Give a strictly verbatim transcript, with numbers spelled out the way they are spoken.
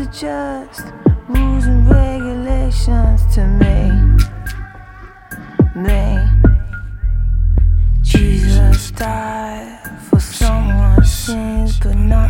are just rules and regulations to me. Me. Jesus died for someone's sins, but not